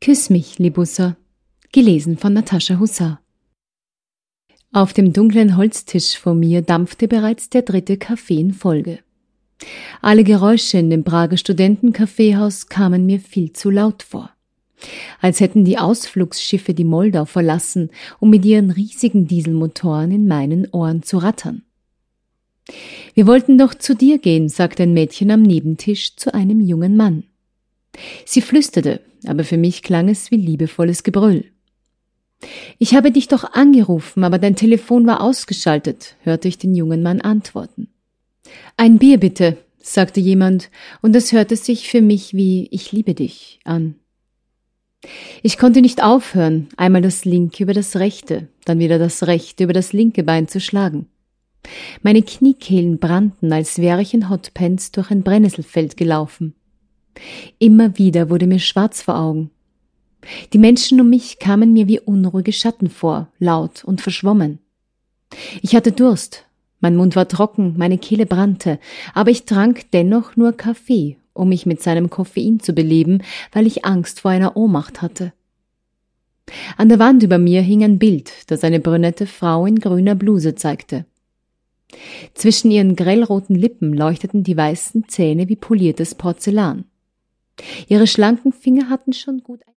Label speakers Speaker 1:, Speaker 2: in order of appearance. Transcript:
Speaker 1: Küss mich, Libussa, gelesen von Natascha Hussar. Auf dem dunklen Holztisch vor mir dampfte bereits der 3. Kaffee in Folge. Alle Geräusche in dem Prager Studentenkaffeehaus kamen mir viel zu laut vor. Als hätten die Ausflugsschiffe die Moldau verlassen, um mit ihren riesigen Dieselmotoren in meinen Ohren zu rattern. Wir wollten doch zu dir gehen, sagte ein Mädchen am Nebentisch zu einem jungen Mann. Sie flüsterte, aber für mich klang es wie liebevolles Gebrüll. Ich habe dich doch angerufen, aber dein Telefon war ausgeschaltet, hörte ich den jungen Mann antworten. Ein Bier bitte, sagte jemand, und es hörte sich für mich wie Ich liebe dich an. Ich konnte nicht aufhören, einmal das linke über das rechte, dann wieder das rechte über das linke Bein zu schlagen. Meine Kniekehlen brannten, als wäre ich in Hotpants durch ein Brennnesselfeld gelaufen. Immer wieder wurde mir schwarz vor Augen. Die Menschen um mich kamen mir wie unruhige Schatten vor, laut und verschwommen. Ich hatte Durst, mein Mund war trocken, meine Kehle brannte, aber ich trank dennoch nur Kaffee, um mich mit seinem Koffein zu beleben, weil ich Angst vor einer Ohnmacht hatte. An der Wand über mir hing ein Bild, das eine brünette Frau in grüner Bluse zeigte. Zwischen ihren grellroten Lippen leuchteten die weißen Zähne wie poliertes Porzellan. Ihre schlanken Finger hatten schon gut